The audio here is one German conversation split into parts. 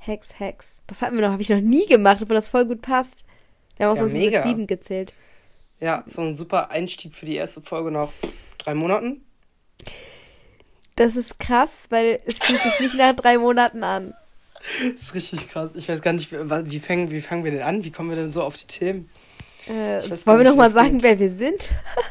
Hex. Das habe ich noch nie gemacht, obwohl das voll gut passt. Wir haben auch Ja, so mega. bis 7 gezählt. Ja, so ein super Einstieg für die erste Folge nach 3 Monaten. Das ist krass, weil es fühlt sich nicht nach 3 Monaten an. Das ist richtig krass. Ich weiß gar nicht, wie fangen wir denn an? Wie kommen wir denn so auf die Themen? Ich weiß gar Wollen wir nicht, noch mal wie das sagen, geht. wer wir sind?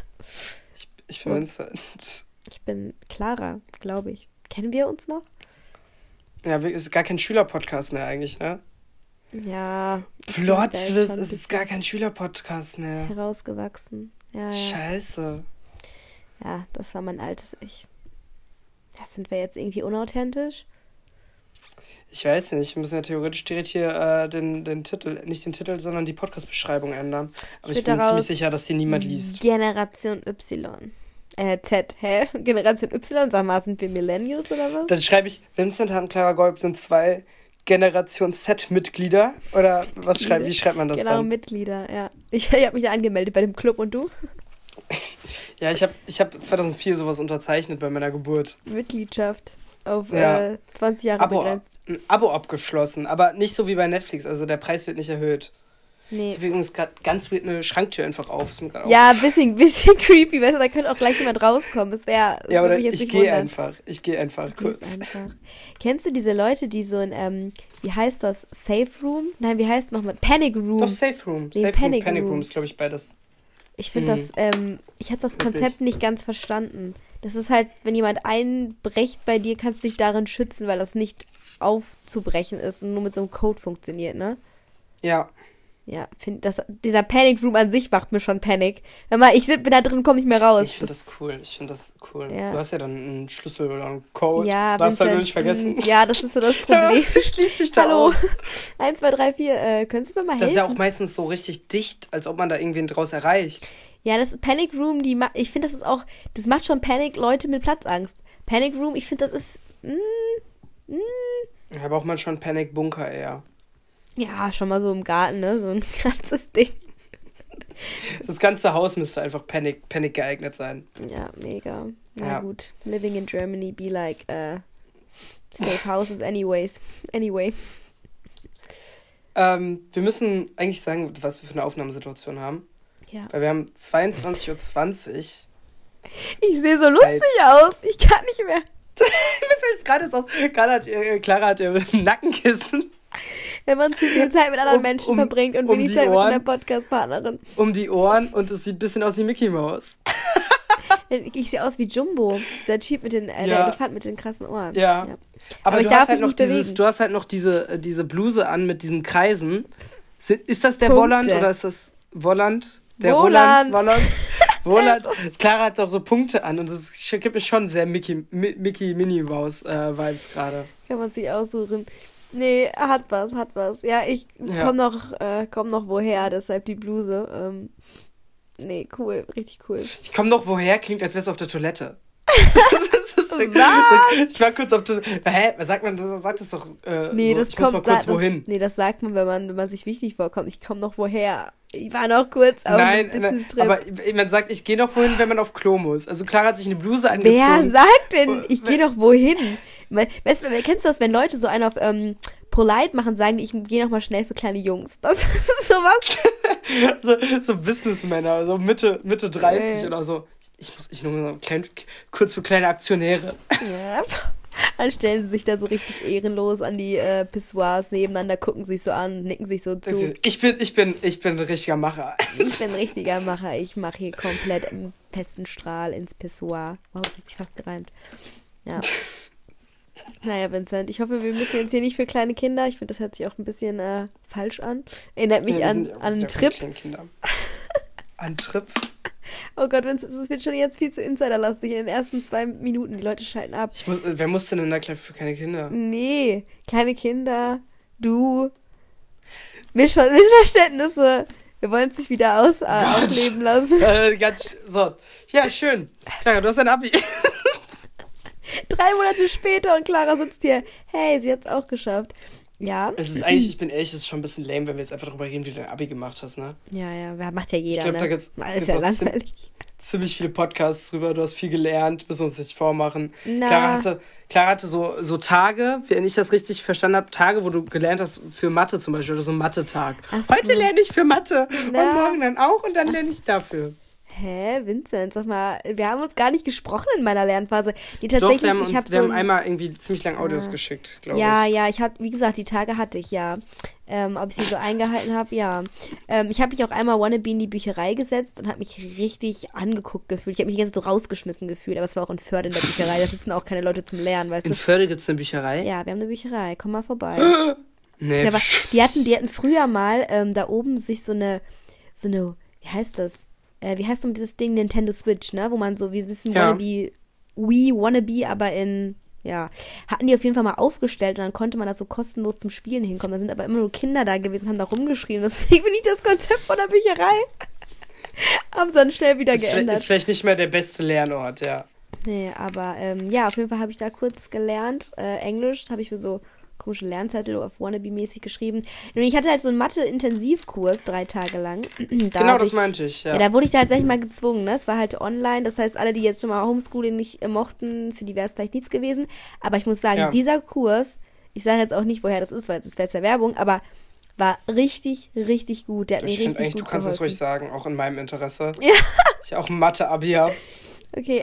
Ich bin Vincent. Ich bin Clara, glaube ich. Kennen wir uns noch? Ja, es ist gar kein Schülerpodcast mehr eigentlich, ne? Ja. Plot, da jetzt es schon ein ist gar kein Schülerpodcast mehr. herausgewachsen. Ja. Scheiße. Ja, das war mein altes Ich. Ja, sind wir jetzt irgendwie unauthentisch? Ich weiß nicht, wir müssen ja theoretisch direkt hier den Titel, nicht den Titel, sondern die Podcast-Beschreibung ändern. Aber ich würd bin daraus ziemlich sicher, dass die niemand liest. Generation Y. Z, hä? Generation Y? Sag mal, sind wir Millennials oder was? Dann schreibe ich, Vincent und Clara Golb sind 2 Generation Z-Mitglieder. Oder wie schreibt man das genau, dann? Mitglieder, ja. Ich habe mich da angemeldet bei dem Club und du? Ja, ich hab 2004 sowas unterzeichnet bei meiner Geburt. Mitgliedschaft auf Ja. 20 Jahre begrenzt. Ein Abo abgeschlossen, aber nicht so wie bei Netflix, also der Preis wird nicht erhöht. Ich Nee. habe übrigens gerade ganz weird eine Schranktür einfach auf. Ist mir grad Ja, bisschen creepy, weißt du, da könnte auch gleich jemand rauskommen. Ja, würde aber mich jetzt ich nicht gehe wundern. einfach. Ich gehe einfach Du kurz. gehst einfach. Kennst du diese Leute, die so in, wie heißt das? Safe Room? Nein, wie heißt nochmal? Panic Room. Doch, Safe Room. Nee, Safe Panic Panic Room. Room ist, glaube ich, beides. Ich finde das, ich habe das Wirklich? Konzept nicht ganz verstanden. Das ist halt, wenn jemand einbricht bei dir, kannst du dich darin schützen, weil das nicht aufzubrechen ist und nur mit so einem Code funktioniert, ne? Ja. Ja, dieser Panic Room an sich macht mir schon Panik. Wenn mal, bin da drin und komme nicht mehr raus. Ich finde das cool. Ja. Du hast ja dann einen Schlüssel oder einen Code. Ja, Darfst halt nur nicht Vincent, vergessen. ja, das ist so das Problem. Schließ dich da Hallo. aus. 1, 2, 3, 4. Könntest du mir mal Das helfen? ist ja auch meistens so richtig dicht, als ob man da irgendwen draus erreicht. Ja, das Panic Room, ich finde, das macht schon Panik Leute mit Platzangst. Panic Room, ich finde, das ist, Da braucht man schon Panic Bunker eher. ja, schon mal so im Garten, ne, so ein ganzes Ding. Das ganze Haus müsste einfach Panic geeignet sein. Ja, mega. Na Ja. gut, living in Germany be like, safe houses anyways. Anyway. Wir müssen eigentlich sagen, was wir für eine Aufnahmesituation haben. Ja. Weil wir haben 22:20 Uhr. Ich sehe so lustig aus. Ich kann nicht mehr. Mir fällt es gerade so auf. Clara hat ihr Nackenkissen Wenn man zu viel Zeit mit anderen Menschen verbringt und wenig die Zeit mit Ohren. seiner Podcast-Partnerin. um die Ohren und es sieht ein bisschen aus wie Mickey Mouse. Ich sehe aus wie Jumbo. Dieser Typ mit der Ja. Elefant mit den krassen Ohren. Ja. Aber ich du darf hast halt mich noch nicht bewegen. du hast halt noch diese Bluse an mit diesen Kreisen. Ist das der Punkte. Volland oder ist das Volland? Der Voland. Voland. Clara hat doch so Punkte an und das gibt mir schon sehr Mickey Minnie Mouse Vibes gerade. Kann man sich aussuchen. Nee, hat was. Ja, ich Ja. komm noch woher, deshalb die Bluse. Nee, cool, richtig cool. Ich komme noch woher, klingt, als wärst du auf der Toilette. Was? Ich war kurz auf der Toilette. Hä? Was sagt man? Das sagt es doch. Nee, so, das ich muss mal kommt, kurz wohin. nee, das sagt man, wenn man sich wichtig vorkommt. Ich komm noch woher. Ich war noch kurz auf Nein, einem nein, Business-Trip. aber man sagt, ich gehe noch wohin, wenn man auf Klo muss. Also Clara hat sich eine Bluse angezogen. Wer sagt denn, ich gehe noch wohin? Weißt du, kennst du das, wenn Leute so einen auf Polite machen, sagen die, ich gehe noch mal schnell für kleine Jungs. Das ist sowas. so Businessmänner, so Mitte 30 oder so. Ich nur so kurz für kleine Aktionäre. Ja. Dann stellen sie sich da so richtig ehrenlos an die Pissoirs nebeneinander, gucken sich so an, nicken sich so zu. Ich bin ein richtiger Macher. Ich bin ein richtiger Macher. Ich mache hier komplett im festen Strahl ins Pissoir. Wow, das hat sich fast gereimt. Ja. Naja, Vincent, ich hoffe, wir müssen jetzt hier nicht für kleine Kinder. Ich finde, das hört sich auch ein bisschen falsch an. Erinnert mich an einen Trip. An Trip? Oh Gott, Vincent, es wird schon jetzt viel zu insiderlastig in den ersten 2 Minuten. Die Leute schalten ab. Wer muss denn in der Kneipe für keine Kinder? Nee, kleine Kinder, du. Missverständnisse. Wir wollen es nicht wieder ausleben lassen. Ja, schön. Clara, du hast ein Abi. 3 Monate später und Clara sitzt hier. Hey, sie hat's auch geschafft. Ja. Es ist eigentlich, ich bin ehrlich, es ist schon ein bisschen lame, wenn wir jetzt einfach darüber reden, wie du dein Abi gemacht hast, ne? Ja, macht ja jeder, Ich glaube, da ne? gibt's Ist ja auch langweilig. ziemlich viele Podcasts drüber. Du hast viel gelernt, müssen uns nicht vormachen. Na, Clara hatte so Tage, wenn ich das richtig verstanden habe, Tage, wo du gelernt hast für Mathe zum Beispiel, oder so ein Mathe-Tag. ach Heute so. lerne ich für Mathe und Na, morgen dann auch und dann ach lerne so. ich dafür. Hä, Vincent, sag mal, wir haben uns gar nicht gesprochen in meiner Lernphase. Die Doch, tatsächlich, ich habe wir so haben ein, einmal irgendwie ziemlich lang Audios äh, geschickt, glaube ja, ich. ja, ich hatte, wie gesagt, die Tage hatte ich ja. Ob ich sie so eingehalten habe, ja. Ich habe mich auch einmal Wannabe in die Bücherei gesetzt und habe mich richtig angeguckt gefühlt. Ich habe mich die ganze Zeit so rausgeschmissen gefühlt, aber es war auch in Förde in der Bücherei. Da sitzen auch keine Leute zum Lernen, weißt In du? Förde gibt es eine Bücherei? Ja, wir haben eine Bücherei, komm mal vorbei. Nee, Ja, aber die hatten früher mal da oben sich so eine, wie heißt das? Wie heißt denn dieses Ding Nintendo Switch, ne? Wo man so wie ein bisschen ja. Wannabe, aber ja, hatten die auf jeden Fall mal aufgestellt und dann konnte man da so kostenlos zum Spielen hinkommen. Da sind aber immer nur Kinder da gewesen, haben da rumgeschrien. Deswegen bin ich das Konzept von der Bücherei. Haben sie dann schnell wieder Ist geändert. vielleicht nicht mehr der beste Lernort, ja. Nee, aber ja, auf jeden Fall habe ich da kurz gelernt. Englisch habe ich mir so komische Lernzettel auf Wannabe-mäßig geschrieben. Und ich hatte halt so einen Mathe-Intensivkurs 3 Tage lang. Da Genau, hab das ich, meinte ich, ja, ja. da wurde ich da tatsächlich mal gezwungen, ne? Es war halt online, das heißt, alle, die jetzt schon mal Homeschooling nicht mochten, für die wäre es vielleicht nichts gewesen. Aber ich muss sagen, Ja. dieser Kurs, ich sage jetzt auch nicht, woher das ist, weil das wäre jetzt ja Werbung, aber war richtig, richtig gut. Der hat mir Ich finde richtig eigentlich, du gut kannst es geholfen. ruhig sagen, auch in meinem Interesse. Ja. Ich auch ein Mathe-Abi habe. Okay,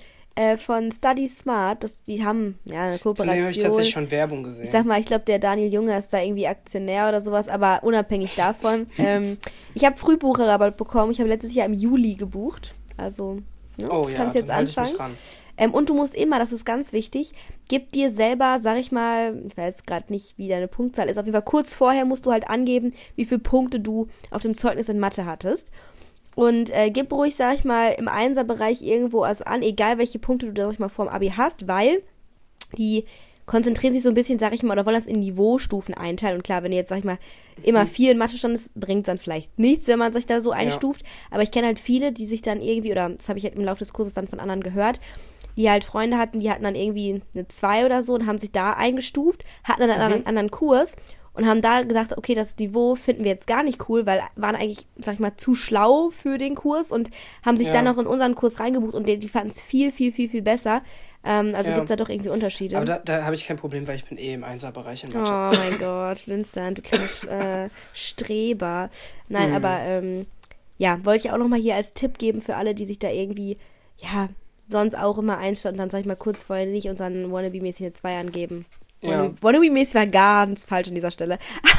von Study Smart, die haben ja eine Von dem habe ich Kooperation. tatsächlich schon Werbung Ich gesehen. sag mal, ich glaube, der Daniel Junge ist da irgendwie Aktionär oder sowas, aber unabhängig davon. Ich habe Frühbucherrabatt bekommen. Ich habe letztes Jahr im Juli gebucht. Also, ne, Oh ja, kannst jetzt dann halte ich mich anfangen. ran. Und du musst immer, das ist ganz wichtig, gib dir selber, sag ich mal, ich weiß gerade nicht, wie deine Punktzahl ist, auf jeden Fall kurz vorher musst du halt angeben, wie viele Punkte du auf dem Zeugnis in Mathe hattest. Und gib ruhig, sag ich mal, im Einserbereich irgendwo was an, egal welche Punkte du, sag ich mal, vorm Abi hast, weil die konzentrieren sich so ein bisschen, sag ich mal, oder wollen das in Niveaustufen einteilen. Und klar, wenn du jetzt, sag ich mal, immer 4 in Mathe standest, bringt es dann vielleicht nichts, wenn man sich da so Ja. einstuft. Aber ich kenne halt viele, die sich dann irgendwie, oder das habe ich halt im Laufe des Kurses dann von anderen gehört, die halt Freunde hatten, die hatten dann irgendwie eine 2 oder so und haben sich da eingestuft, hatten dann einen anderen Kurs und haben da gesagt, okay, das Niveau finden wir jetzt gar nicht cool, weil waren eigentlich, sag ich mal, zu schlau für den Kurs und haben sich dann Ja. noch in unseren Kurs reingebucht und die fanden es viel, viel, viel, viel besser. Also Ja. gibt es da doch irgendwie Unterschiede. Aber da habe ich kein Problem, weil ich bin eh im Einserbereich in Oh Mathe. mein Gott, Vincent, du kleines Streber. Nein, aber ja, wollte ich auch nochmal hier als Tipp geben für alle, die sich da irgendwie, ja, sonst auch immer einstellen und dann, sag ich mal, kurz vorher nicht und dann Wannabe-mäßig eine 2 angeben. Ja. Wannabe-mäßig war ganz falsch an dieser Stelle.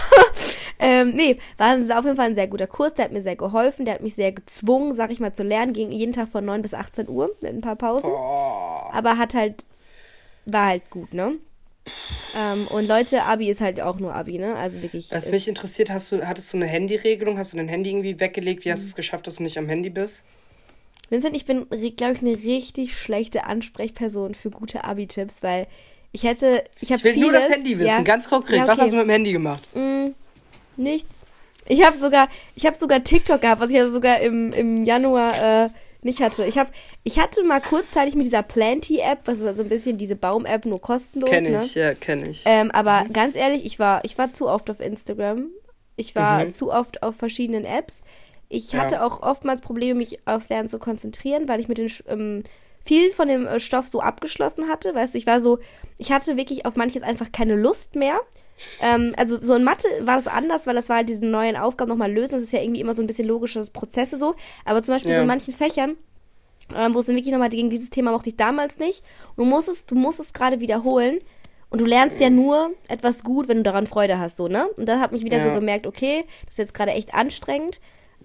Nee, war auf jeden Fall ein sehr guter Kurs, der hat mir sehr geholfen, der hat mich sehr gezwungen, sag ich mal, zu lernen, ging jeden Tag von 9 bis 18 Uhr mit ein paar Pausen. Oh. Aber war halt gut, ne? Und Leute, Abi ist halt auch nur Abi, ne? Also wirklich. Was mich interessiert, hattest du eine Handyregelung? Hast du dein Handy irgendwie weggelegt? Wie hast du es geschafft, dass du nicht am Handy bist? Vincent, ich bin, glaube ich, eine richtig schlechte Ansprechperson für gute Abi-Tipps, weil ich habe Ich will vieles. nur das Handy wissen, ja, ganz konkret. ja, Was okay. hast du mit dem Handy gemacht? Nichts. Ich habe sogar TikTok gehabt, was ich ja sogar im Januar nicht hatte. Ich hatte mal kurzzeitig mit dieser Planty-App, was ist also ein bisschen diese Baum-App, nur kostenlos, Kenn ne? ich, ja, kenn ich. Aber ganz ehrlich, ich war zu oft auf Instagram. Ich war zu oft auf verschiedenen Apps. Ich hatte auch oftmals Probleme, mich aufs Lernen zu konzentrieren, weil ich mit den viel von dem Stoff so abgeschlossen hatte. Weißt du, ich hatte wirklich auf manches einfach keine Lust mehr. Also so in Mathe war das anders, weil das war halt diese neuen Aufgaben nochmal lösen. Das ist ja irgendwie immer so ein bisschen logisches Prozesse so. Aber zum Beispiel so in manchen Fächern, wo es dann wirklich nochmal ging, dieses Thema mochte ich damals nicht. Und du musst es gerade wiederholen. Und du lernst ja nur etwas gut, wenn du daran Freude hast, so, ne? Und da hat mich wieder so gemerkt, okay, das ist jetzt gerade echt anstrengend.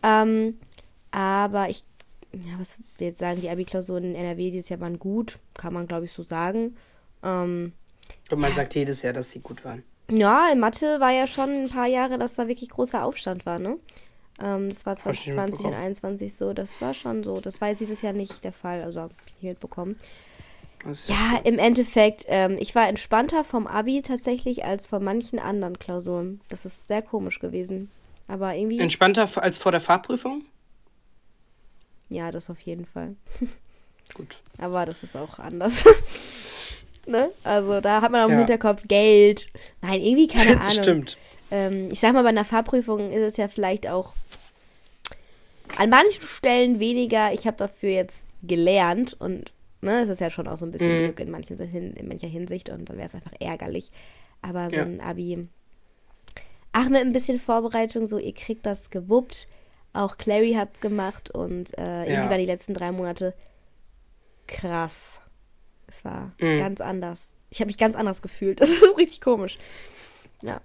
Aber was will ich jetzt sagen, die Abi-Klausuren in NRW dieses Jahr waren gut, kann man, glaube ich, so sagen. Und man sagt jedes Jahr, dass sie gut waren. Ja, in Mathe war ja schon ein paar Jahre, dass da wirklich großer Aufstand war, ne? Das war Hab ich nicht 2020 und mitbekommen. 2021 so, das war schon so. Das war jetzt dieses Jahr nicht der Fall, also hab ich nicht mitbekommen. Das ist Ja, im Endeffekt, ich war entspannter vom Abi tatsächlich als von manchen anderen Klausuren. Das ist sehr komisch gewesen. Aber irgendwie, entspannter als vor der Fahrprüfung? ja, das auf jeden Fall. Gut. Aber das ist auch anders. Ne? Also da hat man auch im Ja. Hinterkopf Geld. Nein, irgendwie keine Das Ahnung. stimmt. Ich sag mal, bei einer Fahrprüfung ist es ja vielleicht auch, An manchen Stellen weniger. Ich habe dafür jetzt gelernt und ne, es ist ja schon auch so ein bisschen Glück in mancher Hinsicht und dann wäre es einfach ärgerlich. Aber so ein Abi, ach, mit ein bisschen Vorbereitung, so ihr kriegt das gewuppt. Auch Clary hat's gemacht und irgendwie waren die letzten 3 Monate krass. Es war ganz anders. Ich habe mich ganz anders gefühlt. Das ist richtig komisch. Ja.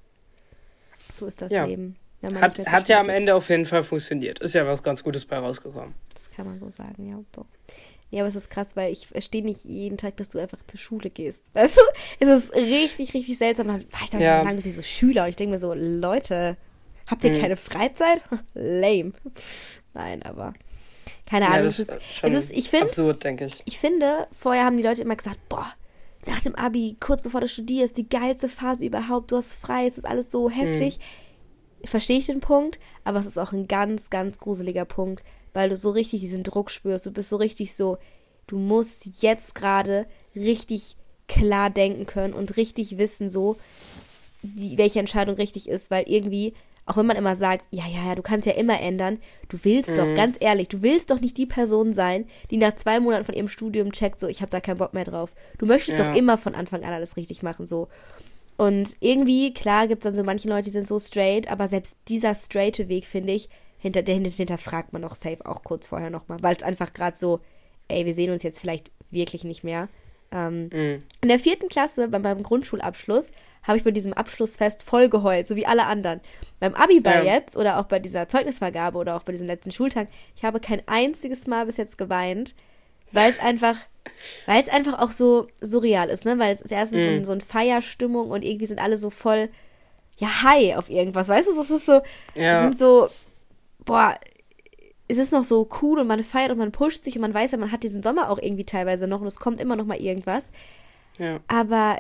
So ist das Leben. Hat ja am Ende auf jeden Fall funktioniert. Ist ja was ganz Gutes bei rausgekommen. Das kann man so sagen, ja, doch. Ja, aber es ist krass, weil ich verstehe nicht jeden Tag, dass du einfach zur Schule gehst. Weißt du? Es ist richtig, richtig seltsam. Dann war ich da so lange mit diesen Schüler und ich denke mir so, Leute, habt ihr keine Freizeit? Lame. Nein, aber keine Ahnung. Das ist schon absurd, denke ich. Ich finde, vorher haben die Leute immer gesagt, boah, nach dem Abi, kurz bevor du studierst, die geilste Phase überhaupt, du hast frei, es ist alles so heftig. Verstehe ich den Punkt, aber es ist auch ein ganz, ganz gruseliger Punkt, weil du so richtig diesen Druck spürst. Du bist so richtig so, du musst jetzt gerade richtig klar denken können und richtig wissen, so, welche Entscheidung richtig ist, weil irgendwie, auch wenn man immer sagt, ja, du kannst ja immer ändern, du willst doch, ganz ehrlich, du willst doch nicht die Person sein, die nach 2 Monaten von ihrem Studium checkt, so, ich habe da keinen Bock mehr drauf. Du möchtest doch immer von Anfang an alles richtig machen, so. Und irgendwie, klar, gibt es dann so manche Leute, die sind so straight, aber selbst dieser straighte Weg, finde ich, hinterfragt man doch safe auch kurz vorher nochmal, weil es einfach gerade so, ey, wir sehen uns jetzt vielleicht wirklich nicht mehr. In der 4. Klasse, beim Grundschulabschluss, habe ich bei diesem Abschlussfest voll geheult, so wie alle anderen. Beim Abiball jetzt oder auch bei dieser Zeugnisvergabe oder auch bei diesem letzten Schultag, ich habe kein einziges Mal bis jetzt geweint, weil es einfach auch so surreal ist, ne? Weil es ist erstens so eine Feierstimmung und irgendwie sind alle so voll, high auf irgendwas, weißt du? Es ist so, sind so, boah, es ist noch so cool und man feiert und man pusht sich und man weiß ja, man hat diesen Sommer auch irgendwie teilweise noch und es kommt immer noch mal irgendwas. Ja. Aber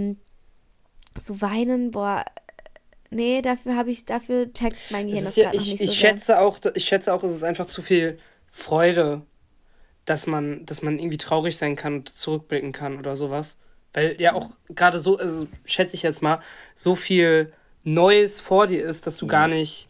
so weinen, boah, nee, dafür checkt mein Gehirn das gerade noch nicht so sehr. Ich schätze auch, es ist einfach zu viel Freude, dass man irgendwie traurig sein kann und zurückblicken kann oder sowas. Weil ja auch gerade so, also schätze ich jetzt mal, so viel Neues vor dir ist, dass du gar nicht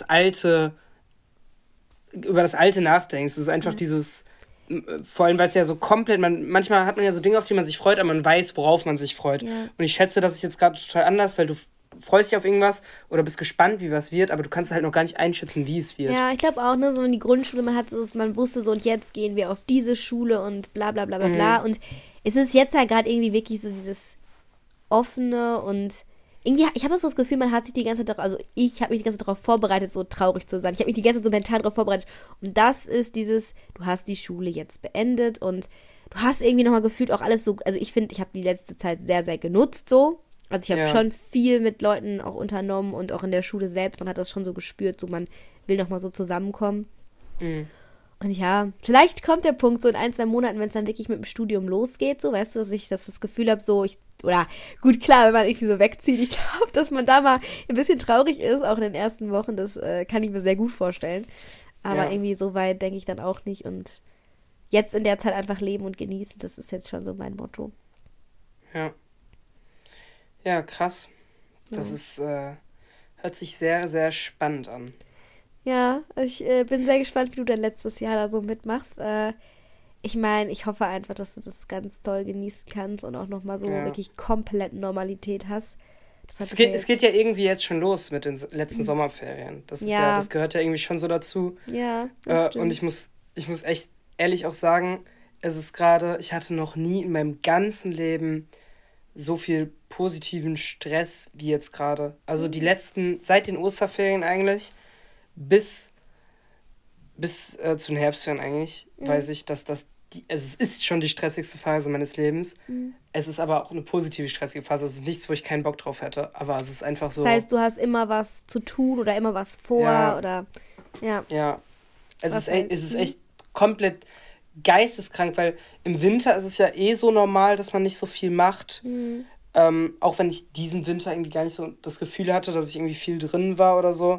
über das Alte nachdenkst. Es ist einfach dieses, vor allem, weil es ja so komplett, manchmal hat man ja so Dinge, auf die man sich freut, aber man weiß, worauf man sich freut. Ja. Und ich schätze, das ist jetzt gerade total anders, weil du freust dich auf irgendwas oder bist gespannt, wie was wird, aber du kannst halt noch gar nicht einschätzen, wie es wird. Ja, ich glaube auch, ne, so in die Grundschule, man wusste so, und jetzt gehen wir auf diese Schule und bla bla bla bla bla. Und es ist jetzt halt gerade irgendwie wirklich so dieses offene und irgendwie, ich habe so das Gefühl, man hat sich die ganze Zeit ich habe mich die ganze Zeit darauf vorbereitet, so traurig zu sein. Ich habe mich die ganze Zeit so mental darauf vorbereitet. Und das ist dieses, du hast die Schule jetzt beendet und du hast irgendwie nochmal gefühlt auch alles so, also ich finde, ich habe die letzte Zeit sehr, sehr genutzt so. Also ich habe schon viel mit Leuten auch unternommen und auch in der Schule selbst, man hat das schon so gespürt, so man will nochmal so zusammenkommen. Und ja, vielleicht kommt der Punkt so in 1-2 Monaten, wenn es dann wirklich mit dem Studium losgeht, so, weißt du, dass ich das Gefühl habe, so, oder gut, klar, wenn man irgendwie so wegzieht, ich glaube, dass man da mal ein bisschen traurig ist, auch in den ersten Wochen, das kann ich mir sehr gut vorstellen. Aber irgendwie so weit denke ich dann auch nicht und jetzt in der Zeit einfach leben und genießen, das ist jetzt schon so mein Motto. Ja. Ja, krass. Das ist, hört sich sehr, sehr spannend an. Ja, ich bin sehr gespannt, wie du dein letztes Jahr da so mitmachst. Ich meine, ich hoffe einfach, dass du das ganz toll genießen kannst und auch nochmal so wirklich komplett Normalität hast. Es geht ja irgendwie jetzt schon los mit den letzten Sommerferien. Das ist das gehört ja irgendwie schon so dazu. Ja, das stimmt. Und ich muss echt ehrlich auch sagen, es ist gerade, ich hatte noch nie in meinem ganzen Leben so viel positiven Stress wie jetzt gerade. Also die letzten, seit den Osterferien eigentlich, bis zu den Herbstferien eigentlich, weiß ich, dass es ist schon die stressigste Phase meines Lebens. Es ist aber auch eine positive stressige Phase. Es ist nichts, wo ich keinen Bock drauf hätte. Aber es ist einfach so. Das heißt, du hast immer was zu tun oder immer was vor oder Ja. Es ist echt komplett geisteskrank, weil im Winter ist es ja so normal, dass man nicht so viel macht. Auch wenn ich diesen Winter irgendwie gar nicht so das Gefühl hatte, dass ich irgendwie viel drin war oder so.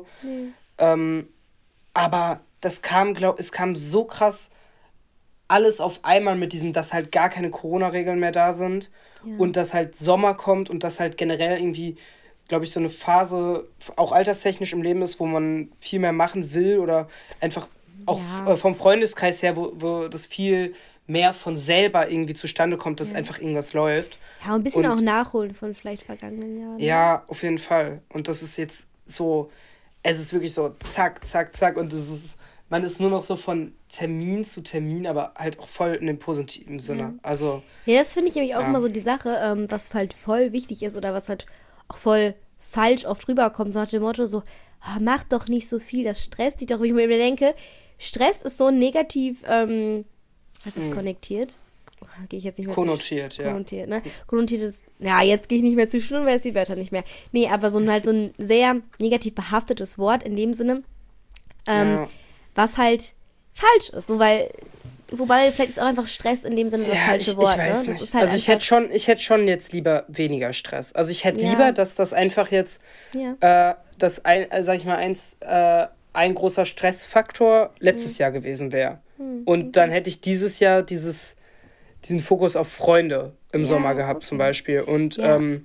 Aber es kam so krass alles auf einmal mit diesem, dass halt gar keine Corona-Regeln mehr da sind und dass halt Sommer kommt und dass halt generell irgendwie glaube ich, so eine Phase, auch alterstechnisch im Leben ist, wo man viel mehr machen will oder einfach auch vom Freundeskreis her, wo das viel mehr von selber irgendwie zustande kommt, dass einfach irgendwas läuft. Ja, und ein bisschen auch nachholen von vielleicht vergangenen Jahren. Ja, auf jeden Fall. Und das ist jetzt so, es ist wirklich so zack, zack, zack und man ist nur noch so von Termin zu Termin, aber halt auch voll in dem positiven Sinne. Ja. Also. Ja, das finde ich nämlich auch immer so die Sache, was halt voll wichtig ist oder was halt auch voll falsch oft rüberkommt, so nach dem Motto so, mach doch nicht so viel, das stresst dich doch. Wo ich mir denke, Stress ist so negativ, was ist konnektiert? Gehe ich jetzt nicht mehr konnotiert, ja. Konnotiert, ne? Konnotiert ist, ja, jetzt gehe ich nicht mehr zu Stunden, weil es die Wörter nicht mehr. Nee, aber so ein sehr negativ behaftetes Wort in dem Sinne, was halt falsch ist. So, wobei vielleicht ist auch einfach Stress in dem Sinne das falsche Wort. Ich weiß ne? nicht. Ist halt also ich hätte schon jetzt lieber weniger Stress. Also ich hätte lieber, dass das einfach jetzt, sag ich mal, ein großer Stressfaktor letztes Jahr gewesen wäre. Und dann hätte ich dieses Jahr diesen Fokus auf Freunde im Sommer gehabt zum Beispiel. Und man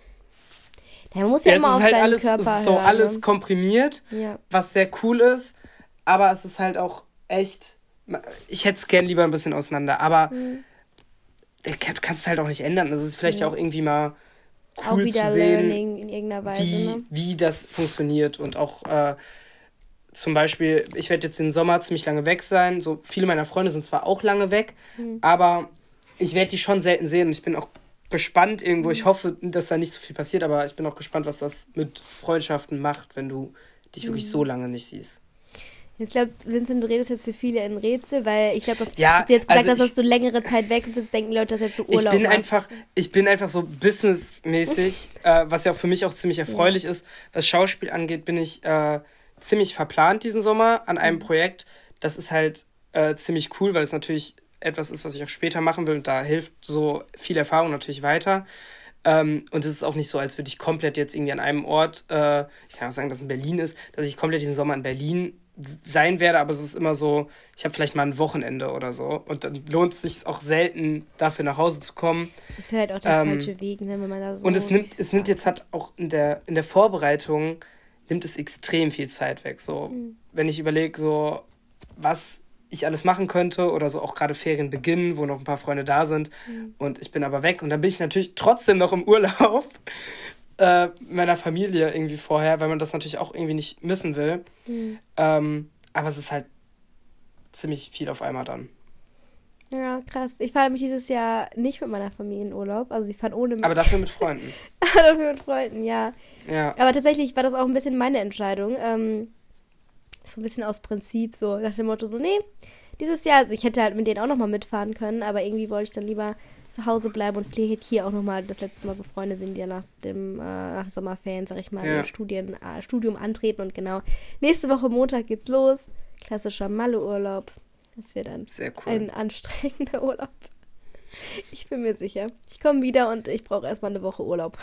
muss ja immer auf halt seinen Körper hören. Es ist so alles komprimiert, was sehr cool ist. Aber es ist halt auch echt, ich hätte es gern lieber ein bisschen auseinander. Aber du kannst es halt auch nicht ändern. Das ist vielleicht auch irgendwie mal cool auch wieder zu sehen, Learning in irgendeiner Weise, wie das funktioniert. Und auch zum Beispiel, ich werde jetzt den Sommer ziemlich lange weg sein. So viele meiner Freunde sind zwar auch lange weg, aber ich werde die schon selten sehen. Und ich bin auch gespannt irgendwo. Ich hoffe, dass da nicht so viel passiert, aber ich bin auch gespannt, was das mit Freundschaften macht, wenn du dich wirklich so lange nicht siehst. Ich glaube, Vincent, du redest jetzt für viele ein Rätsel, weil ich glaube, dass du jetzt gesagt hast, dass du längere Zeit weg bist, denken Leute, dass jetzt so Urlaub Ich bin einfach so businessmäßig, was ja auch für mich auch ziemlich erfreulich ist. Was Schauspiel angeht, bin ich ziemlich verplant diesen Sommer an einem Projekt. Das ist halt ziemlich cool, weil es natürlich etwas ist, was ich auch später machen will. Und da hilft so viel Erfahrung natürlich weiter. Und es ist auch nicht so, als würde ich komplett jetzt irgendwie an einem Ort, ich kann auch sagen, dass es in Berlin ist, dass ich komplett diesen Sommer in Berlin sein werde, aber es ist immer so, ich habe vielleicht mal ein Wochenende oder so und dann lohnt es sich auch selten, dafür nach Hause zu kommen. Ist halt auch der falsche Weg, ne, wenn man da so... Und es nimmt jetzt halt auch in der Vorbereitung, nimmt es extrem viel Zeit weg, so. Wenn ich überlege, so, was ich alles machen könnte oder so auch gerade Ferien beginnen, wo noch ein paar Freunde da sind und ich bin aber weg und dann bin ich natürlich trotzdem noch im Urlaub meiner Familie irgendwie vorher, weil man das natürlich auch irgendwie nicht missen will. Aber es ist halt ziemlich viel auf einmal dann. Ja, krass. Ich fahre nämlich dieses Jahr nicht mit meiner Familie in Urlaub. Also ich fahre ohne mich. Aber dafür mit Freunden. Dafür mit Freunden, ja. Ja. Aber tatsächlich war das auch ein bisschen meine Entscheidung. So ein bisschen aus Prinzip, so nach dem Motto so, nee, dieses Jahr, also ich hätte halt mit denen auch nochmal mitfahren können, aber irgendwie wollte ich dann lieber zu Hause bleiben und vielleicht hier auch nochmal das letzte Mal so Freunde sind, die ja nach Sommerferien, sag ich mal, ihr Studium antreten und genau. Nächste Woche Montag geht's los. Klassischer Malle-Urlaub. Das wird dann ein anstrengender Urlaub. Ich bin mir sicher. Ich komme wieder und ich brauche erstmal eine Woche Urlaub.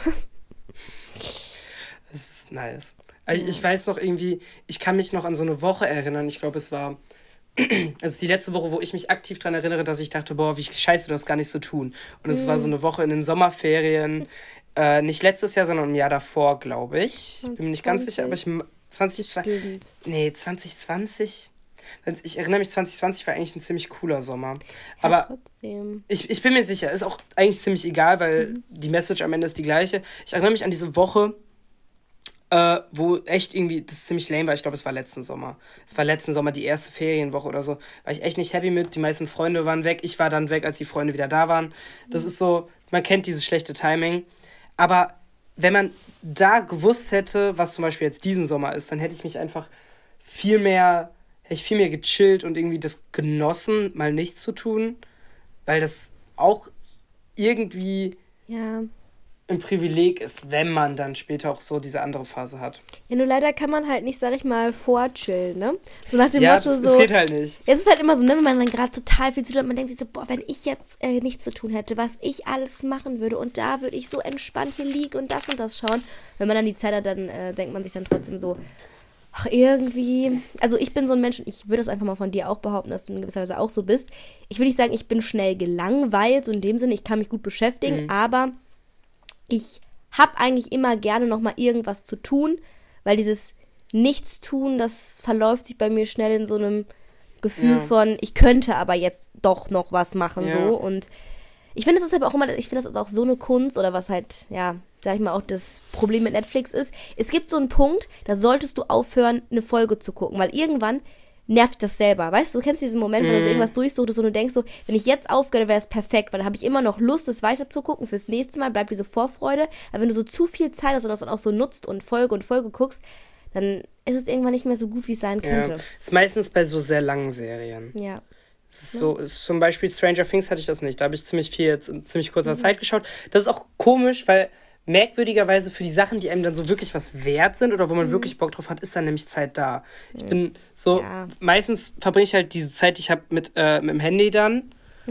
Das ist nice. Also ich weiß noch irgendwie, ich kann mich noch an so eine Woche erinnern. Ich glaube, es war die letzte Woche, wo ich mich aktiv daran erinnere, dass ich dachte, boah, wie scheiße, das gar nicht so tun. Und es war so eine Woche in den Sommerferien, nicht letztes Jahr, sondern im Jahr davor, glaube ich. Ich bin mir nicht ganz sicher, aber 2020. Nee, 2020. Ich erinnere mich, 2020 war eigentlich ein ziemlich cooler Sommer. Aber trotzdem. Ich bin mir sicher, ist auch eigentlich ziemlich egal, weil die Message am Ende ist die gleiche. Ich erinnere mich an diese Woche, wo echt irgendwie das ziemlich lame war. Ich glaube, es war letzten Sommer. Es war letzten Sommer die erste Ferienwoche oder so. War ich echt nicht happy mit. Die meisten Freunde waren weg. Ich war dann weg, als die Freunde wieder da waren. Das ist so, man kennt dieses schlechte Timing. Aber wenn man da gewusst hätte, was zum Beispiel jetzt diesen Sommer ist, dann hätte ich mich einfach viel mehr gechillt und irgendwie das genossen, mal nichts zu tun. Weil das auch irgendwie ein Privileg ist, wenn man dann später auch so diese andere Phase hat. Ja, nur leider kann man halt nicht, sag ich mal, vorchillen, ne? So nach dem Motto das, so... das geht halt nicht. Es ist halt immer so, ne, wenn man dann gerade total viel zu tun hat, man denkt sich so, boah, wenn ich jetzt nichts zu tun hätte, was ich alles machen würde und da würde ich so entspannt hier liegen und das schauen. Wenn man dann die Zeit hat, dann denkt man sich dann trotzdem so, ach, irgendwie... Also ich bin so ein Mensch, und ich würde das einfach mal von dir auch behaupten, dass du in gewisser Weise auch so bist. Ich würde nicht sagen, ich bin schnell gelangweilt, so in dem Sinne, ich kann mich gut beschäftigen, aber... Ich habe eigentlich immer gerne nochmal irgendwas zu tun, weil dieses Nichtstun, das verläuft sich bei mir schnell in so einem Gefühl von, ich könnte aber jetzt doch noch was machen, so. Und ich finde, das ist aber auch immer, ich finde, das ist auch so eine Kunst oder was halt, ja, sag ich mal, auch das Problem mit Netflix ist. Es gibt so einen Punkt, da solltest du aufhören, eine Folge zu gucken, weil irgendwann nervt das selber. Weißt du, du kennst diesen Moment, wenn du so irgendwas durchsuchst und du denkst so, wenn ich jetzt aufhöre, wäre es perfekt, weil dann habe ich immer noch Lust, es weiterzugucken. Fürs nächste Mal bleibt diese Vorfreude. Aber wenn du so zu viel Zeit hast und das dann auch so nutzt und Folge guckst, dann ist es irgendwann nicht mehr so gut, wie es sein könnte. Ja. Ist meistens bei so sehr langen Serien. Ja. Es ist so, ist zum Beispiel Stranger Things hatte ich das nicht. Da habe ich ziemlich viel jetzt in ziemlich kurzer Zeit geschaut. Das ist auch komisch, weil merkwürdigerweise für die Sachen, die einem dann so wirklich was wert sind oder wo man wirklich Bock drauf hat, ist dann nämlich Zeit da. Ich bin so, meistens verbringe ich halt diese Zeit, die ich habe mit dem Handy dann,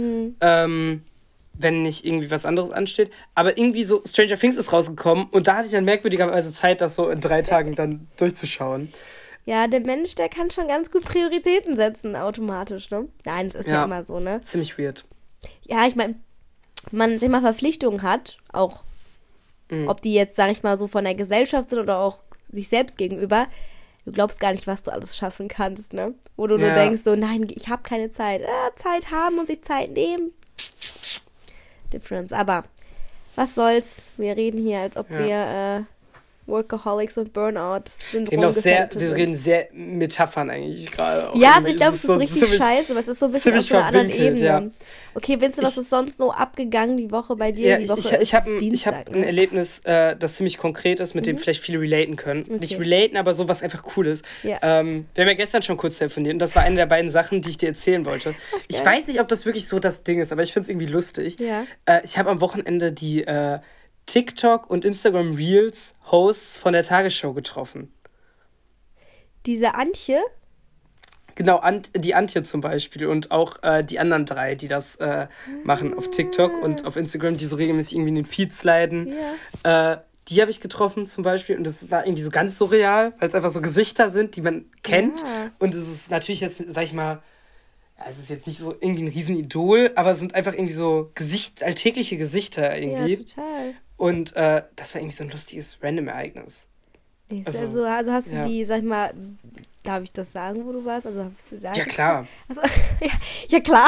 wenn nicht irgendwie was anderes ansteht. Aber irgendwie so Stranger Things ist rausgekommen und da hatte ich dann merkwürdigerweise Zeit, das so in 3 Tagen dann durchzuschauen. Ja, der Mensch, der kann schon ganz gut Prioritäten setzen, automatisch, ne? Nein, das ist ja immer so, ne? Ziemlich weird. Ja, ich meine, wenn man sich mal Verpflichtungen hat, auch ob die jetzt, sag ich mal, so von der Gesellschaft sind oder auch sich selbst gegenüber, du glaubst gar nicht, was du alles schaffen kannst, ne? Wo du nur denkst so, nein, ich habe keine Zeit. Zeit haben und sich Zeit nehmen. Difference. Aber was soll's? Wir reden hier, als ob wir Workaholics und Burnout-Syndrom wir reden sehr Metaphern eigentlich gerade. Ja, also ich glaube, es ist richtig scheiße, aber es ist so ein bisschen auf so einer anderen Ebene. Ja. Okay, Vincent, was ist sonst so abgegangen die Woche bei dir? Ja, die Woche ich hab ein Erlebnis, das ziemlich konkret ist, mit dem vielleicht viele relaten können. Okay. Nicht relaten, aber so, was einfach cool ist. Ja. Wir haben ja gestern schon kurz telefoniert und das war eine der beiden Sachen, die ich dir erzählen wollte. Okay. Ich weiß nicht, ob das wirklich so das Ding ist, aber ich finde es irgendwie lustig. Ja. Ich habe am Wochenende die TikTok und Instagram Reels Hosts von der Tagesschau getroffen. Diese Antje? Genau, die Antje zum Beispiel und auch die anderen 3, die das machen auf TikTok und auf Instagram, die so regelmäßig irgendwie in den Feed sliden. Ja. Die habe ich getroffen zum Beispiel und das war irgendwie so ganz surreal, weil es einfach so Gesichter sind, die man kennt. Ja. Und es ist natürlich jetzt, sag ich mal, es ist jetzt nicht so irgendwie ein Riesenidol, aber es sind einfach irgendwie so alltägliche Gesichter irgendwie. Ja, total. Und das war irgendwie so ein lustiges Random-Ereignis. Also hast du die, sag ich mal, darf ich das sagen, wo du warst? Also hast du da ja, klar. Also, ja, klar.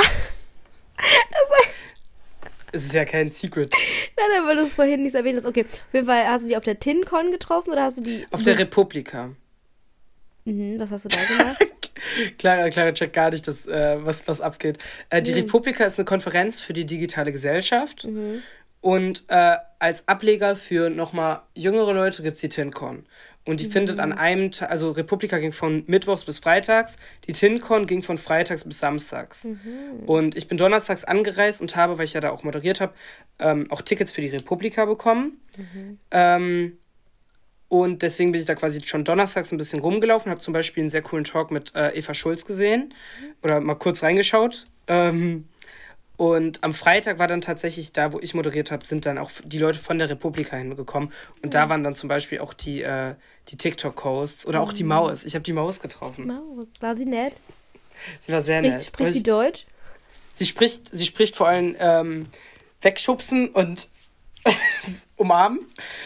Es ist ja kein Secret. Nein, weil du es vorhin nicht erwähnt hast. Okay, auf jeden Fall, hast du die auf der TinCon getroffen oder hast du die... Auf der Republika. Was hast du da gemacht? Kleiner Check gar nicht, was abgeht. Die Republika ist eine Konferenz für die digitale Gesellschaft. Und als Ableger für nochmal jüngere Leute gibt es die TinCon. Und die findet an einem Tag, also Republika ging von Mittwochs bis Freitags, die TinCon ging von Freitags bis Samstags. Und ich bin donnerstags angereist und habe, weil ich ja da auch moderiert habe, auch Tickets für die Republika bekommen. Und deswegen bin ich da quasi schon donnerstags ein bisschen rumgelaufen, habe zum Beispiel einen sehr coolen Talk mit Eva Schulz gesehen oder mal kurz reingeschaut. Und am Freitag war dann tatsächlich da, wo ich moderiert habe, sind dann auch die Leute von der Republika hingekommen. Und da waren dann zum Beispiel auch die TikTok-Hosts oder auch die Maus. Ich habe die Maus getroffen. Die Maus, war sie nett? Sie war sehr nett. Spricht sie Deutsch? Sie spricht vor allem wegschubsen und umarmen.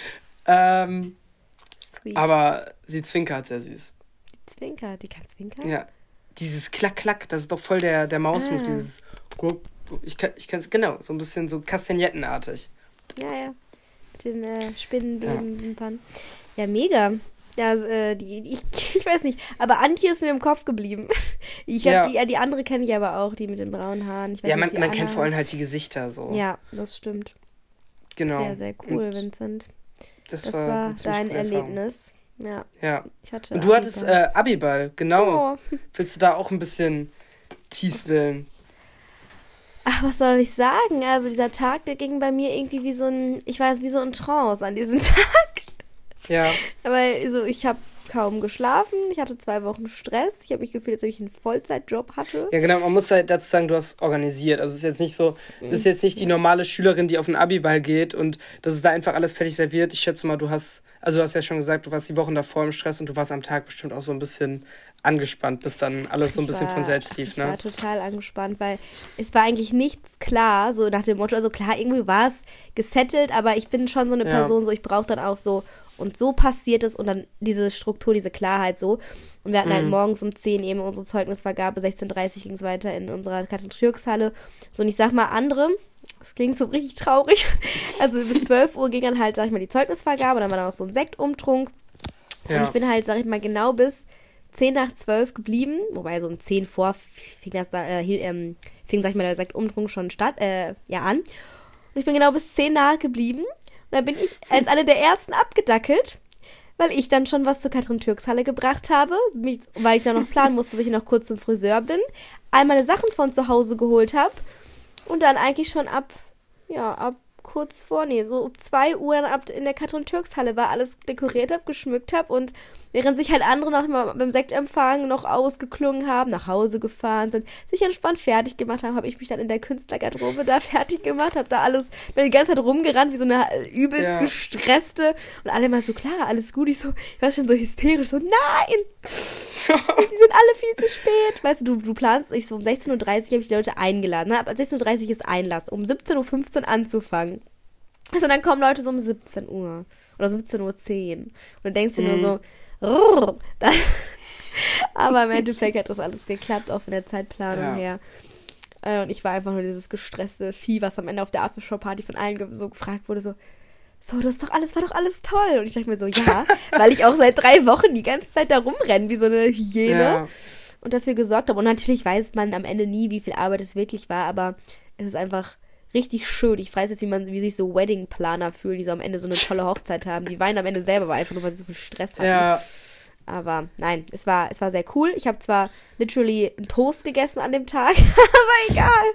Sweet. Aber sie zwinkert sehr süß. Die kann zwinkern? Ja. Dieses Klack-Klack, das ist doch voll der Mausmove, dieses... Ich kann es genau, so ein bisschen so Kastagnettenartig. Ja. Mit den Spinnenwimpern. Ja, mega. Ja, ich weiß nicht, aber Antje ist mir im Kopf geblieben. Die andere kenne ich aber auch, die mit den braunen Haaren. Ich weiß nicht, man kennt vor allem halt die Gesichter so. Ja, das stimmt. Genau. Sehr, sehr cool, und Vincent. Das war dein Erlebnis. Ja. Ich hatte und du hattest Abiball, genau. Oh. Willst du da auch ein bisschen teasbillen? Ach, was soll ich sagen? Also dieser Tag, der ging bei mir irgendwie wie so ein Trance an diesem Tag. Ja. Weil ich habe kaum geschlafen, ich hatte 2 Wochen Stress, ich habe mich gefühlt, als ob ich einen Vollzeitjob hatte. Ja, genau, man muss halt dazu sagen, du hast organisiert. Also es ist jetzt nicht so, du bist jetzt nicht die normale Schülerin, die auf den Abiball geht und das ist da einfach alles fertig serviert. Ich schätze mal, du hast also du hast ja schon gesagt, du warst die Wochen davor im Stress und du warst am Tag bestimmt auch so ein bisschen angespannt, bis dann alles so ein bisschen von selbst lief, ne? Ich war total angespannt, weil es war eigentlich nichts klar, so nach dem Motto, also klar, irgendwie war es gesettelt, aber ich bin schon so eine Person, so ich brauche dann auch so, und so passiert es und dann diese Struktur, diese Klarheit so. Und wir hatten halt morgens um 10 eben unsere Zeugnisvergabe, 16:30 ging es weiter in unserer Katrin-Türks-Halle. So, und ich sag mal, andere, das klingt so richtig traurig, also bis 12 Uhr ging dann halt, sag ich mal, die Zeugnisvergabe, dann war da noch so ein Sektumtrunk. Und ich bin halt, sag ich mal, genau bis 10 nach 12 geblieben, wobei so um 10 vor fing, sag ich mal, der Sektumtrunk schon an. Und ich bin genau bis 10 nach geblieben. Und dann bin ich als eine der ersten abgedackelt, weil ich dann schon was zur Katrin-Türks-Halle gebracht habe, weil ich dann noch planen musste, dass ich noch kurz zum Friseur bin, all meine Sachen von zu Hause geholt habe und dann eigentlich schon ab kurz vor, so um 2 Uhr dann in der Katrin-Türks-Halle war, alles dekoriert habe, geschmückt habe und während sich halt andere noch mal beim Sektempfang noch ausgeklungen haben, nach Hause gefahren sind, sich entspannt fertig gemacht haben, habe ich mich dann in der Künstlergarderobe da fertig gemacht, habe da alles, bin die ganze Zeit rumgerannt wie so eine übelst gestresste und alle mal so, klar, alles gut, ich war schon so hysterisch, so, nein! Die sind alle viel zu spät. Weißt du planst, um 16:30 Uhr habe ich die Leute eingeladen. Ne? Ab 16:30 Uhr ist Einlass, um 17:15 Uhr anzufangen. Also dann kommen Leute so um 17 Uhr oder 17:10 Uhr. Und dann denkst du nur so, aber im Endeffekt hat das alles geklappt, auch von der Zeitplanung her. Und ich war einfach nur dieses gestresste Vieh, was am Ende auf der Aftershow-Party von allen so gefragt wurde, so, war doch alles toll. Und ich dachte mir so, ja, weil ich auch seit 3 Wochen die ganze Zeit da rumrenne, wie so eine Hyäne und dafür gesorgt habe. Und natürlich weiß man am Ende nie, wie viel Arbeit es wirklich war, aber es ist einfach richtig schön. Ich weiß jetzt, wie sich so Wedding-Planer fühlen, die so am Ende so eine tolle Hochzeit haben. Die weinen am Ende selber, aber einfach nur, weil sie so viel Stress hatten. Ja. Aber nein, es war sehr cool. Ich habe zwar literally einen Toast gegessen an dem Tag, aber egal.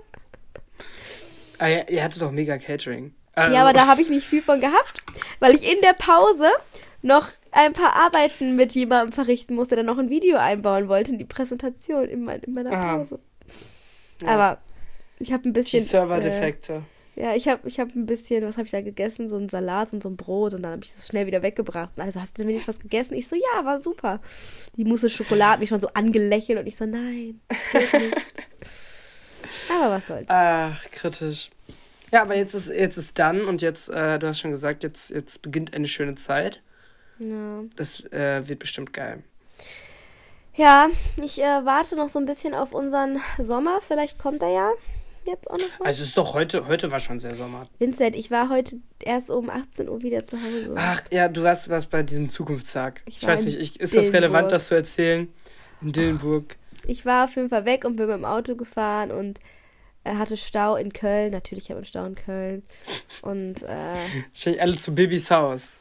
Ihr hattet doch mega Catering. Ja, aber da habe ich nicht viel von gehabt, weil ich in der Pause noch ein paar Arbeiten mit jemandem verrichten musste, der noch ein Video einbauen wollte in die Präsentation in meiner Pause. Ja. Aber ich habe ein bisschen... Die Serverdefekte. Ich habe ein bisschen, was habe ich da gegessen? So ein Salat und so ein Brot und dann habe ich es schnell wieder weggebracht. Und alle so, hast du denn wenigstens was gegessen? Ich so, ja, war super. Die Mousse Schokolade hat mich schon so angelächelt und ich so, nein, das geht nicht. Aber was soll's. Ach, kritisch. Ja, aber jetzt ist dann und jetzt, du hast schon gesagt, jetzt beginnt eine schöne Zeit. Ja. Das wird bestimmt geil. Ja, ich warte noch so ein bisschen auf unseren Sommer. Vielleicht kommt er ja jetzt auch noch was. Also es ist doch heute war schon sehr Sommer. Vincent, ich war heute erst um 18 Uhr wieder zu Hause. Ach ja, du warst bei diesem Zukunftstag. Ich weiß nicht, ist das relevant, das zu erzählen? In Dillenburg. Ich war auf jeden Fall weg und bin mit dem Auto gefahren und hatte Stau in Köln. Natürlich habe ich einen Stau in Köln. Und wahrscheinlich alle zu Bibis Haus.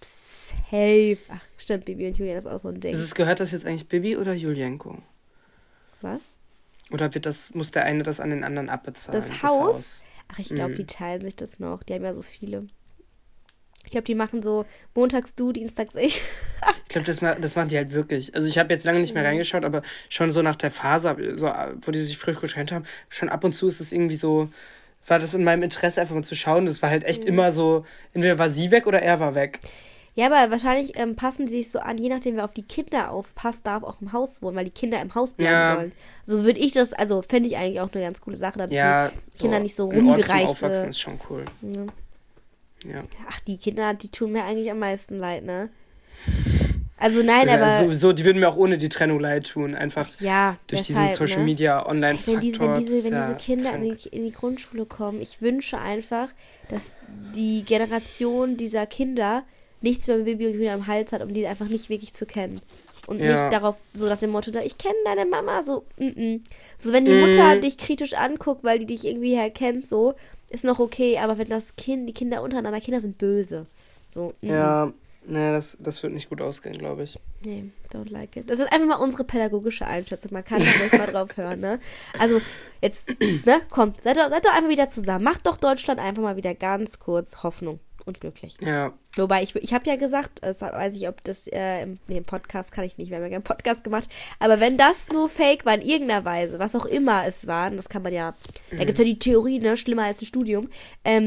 Safe. Ach, stimmt, Bibi und Julian ist auch so ein Ding. Gehört das jetzt eigentlich Bibi oder Julienko? Was? Oder muss der eine das an den anderen abbezahlen? Das Haus? Ach, ich glaube, die teilen sich das noch. Die haben ja so viele. Ich glaube, die machen so montags du, dienstags ich. Ich glaube, das machen die halt wirklich. Also ich habe jetzt lange nicht mehr reingeschaut, aber schon so nach der Phase, so, wo die sich frisch getrennt haben, schon ab und zu ist es irgendwie so, war das in meinem Interesse einfach mal zu schauen. Das war halt echt immer so, entweder war sie weg oder er war weg. Ja, aber wahrscheinlich passen sie sich so an, je nachdem, wer auf die Kinder aufpasst, darf auch im Haus wohnen, weil die Kinder im Haus bleiben sollen. So würde ich das, also fände ich eigentlich auch eine ganz coole Sache, damit die Kinder nicht so rumgereicht aufwachsen ist schon cool. Ja. Ach, die Kinder, die tun mir eigentlich am meisten leid, ne? Also nein, aber... Sowieso, die würden mir auch ohne die Trennung leid tun, einfach durch diesen Social Media Online-Faktor. Wenn diese Kinder in die Grundschule kommen, ich wünsche einfach, dass die Generation dieser Kinder nichts mehr mit Bibi und Julian am Hals hat, um die einfach nicht wirklich zu kennen. Und nicht darauf, so nach dem Motto, ich kenne deine Mama, so, So, wenn die Mutter dich kritisch anguckt, weil die dich irgendwie herkennt, so, ist noch okay, aber wenn die Kinder untereinander, Kinder sind böse. So, Ja, ne, das wird nicht gut ausgehen, glaube ich. Nee, don't like it. Das ist einfach mal unsere pädagogische Einschätzung. Man kann da ruhig mal drauf hören, ne? Also, jetzt, ne, kommt, seid doch einfach wieder zusammen. Macht doch Deutschland einfach mal wieder ganz kurz Hoffnung und glücklich. Ja. Wobei, ich habe ja gesagt, weiß ich, ob das, im Podcast kann ich nicht, wir haben ja keinen Podcast gemacht, aber wenn das nur Fake war in irgendeiner Weise, was auch immer es war, und das kann man ja, da gibt es ja die Theorie, ne, schlimmer als ein Studium,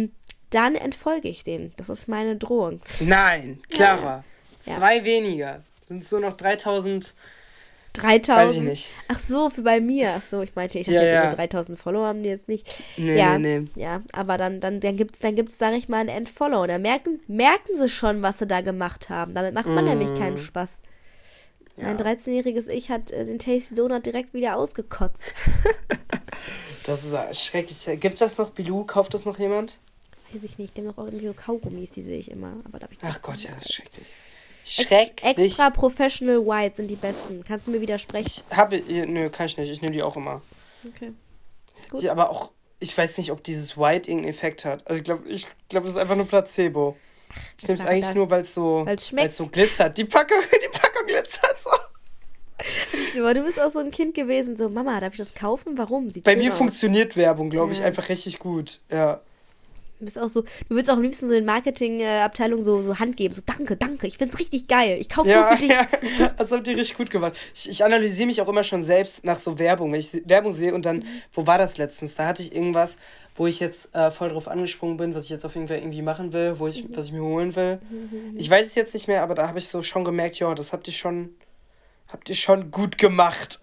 dann entfolge ich denen. Das ist meine Drohung. Nein, Clara. Ja. 2 weniger. Sind es nur noch 3000. 3000? Weiß ich nicht. Ach so, für bei mir. Ach so, ich meinte, ich Ja, dachte, ja. diese 3000 Follower haben die jetzt nicht. Nee, ja, nee. ja, aber dann gibt's, sag ich mal, ein Entfollow. Und dann merken sie schon, was sie da gemacht haben. Damit macht man nämlich keinen Spaß. Ja. Mein 13-jähriges Ich hat den Tasty Donut direkt wieder ausgekotzt. Das ist schrecklich. Gibt das noch, Bilou? Kauft das noch jemand? Weiß ich nicht, die haben doch auch irgendwie so Kaugummis, die sehe ich immer. Aber da hab ich Ach Gott, ja, das ist schrecklich. Extra Professional White sind die besten. Kannst du mir widersprechen? Nö, kann ich nicht. Ich nehme die auch immer. Okay. Gut. Ja, aber auch, ich weiß nicht, ob dieses White irgendeinen Effekt hat. Also ich glaube, das ist einfach nur Placebo. Ich nehme es eigentlich nur, weil es so glitzert. Die Packung glitzert so. Aber du bist auch so ein Kind gewesen, so, Mama, darf ich das kaufen? Warum? Sieht Bei schön mir aus. funktioniert Werbung, glaube ich, einfach richtig gut. Ja. Du bist auch so, du willst auch am liebsten so in Marketingabteilung so Hand geben, so danke, ich find's richtig geil, ich kaufe nur für dich. Ja, das habt ihr richtig gut gemacht. Ich analysiere mich auch immer schon selbst nach so Werbung. Wenn ich Werbung sehe und dann, wo war das letztens? Da hatte ich irgendwas, wo ich jetzt voll drauf angesprungen bin, was ich jetzt auf jeden Fall irgendwie machen will, was ich mir holen will. Ich weiß es jetzt nicht mehr, aber da habe ich so schon gemerkt, ja, das habt ihr schon gut gemacht.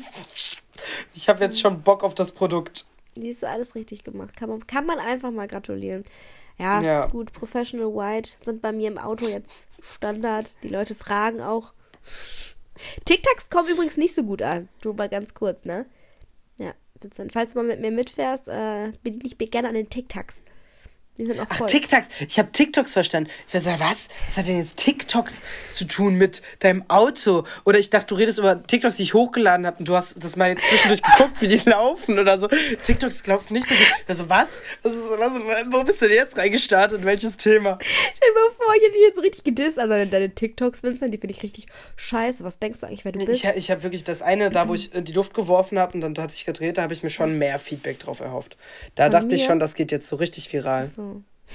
Ich habe jetzt schon Bock auf das Produkt. Die ist alles richtig gemacht. Kann man einfach mal gratulieren. Ja, gut, Professional White sind bei mir im Auto jetzt Standard. Die Leute fragen auch. TikToks kommen übrigens nicht so gut an. Du mal ganz kurz, ne? Ja, falls du mal mit mir mitfährst, bediene ich mich gerne an den TikToks. Die sind auch voll. Ach, TikToks. Ich habe TikToks verstanden. Ich war so, was? Was hat denn jetzt TikToks zu tun mit deinem Auto? Oder ich dachte, du redest über TikToks, die ich hochgeladen habe und du hast das mal jetzt zwischendurch geguckt, wie die laufen oder so. TikToks laufen nicht so gut. Also was? Wo bist du denn jetzt reingestartet? Welches Thema? Stell dir mal vor, ich hätte dich jetzt so richtig gedisst. Also deine TikToks, Vincent, die finde ich richtig scheiße. Was denkst du eigentlich, wer du bist? Ich habe wirklich das eine, da wo ich die Luft geworfen habe und dann hat sich gedreht, da habe ich mir schon mehr Feedback drauf erhofft. Da dachte ich schon, das geht jetzt so richtig viral. So.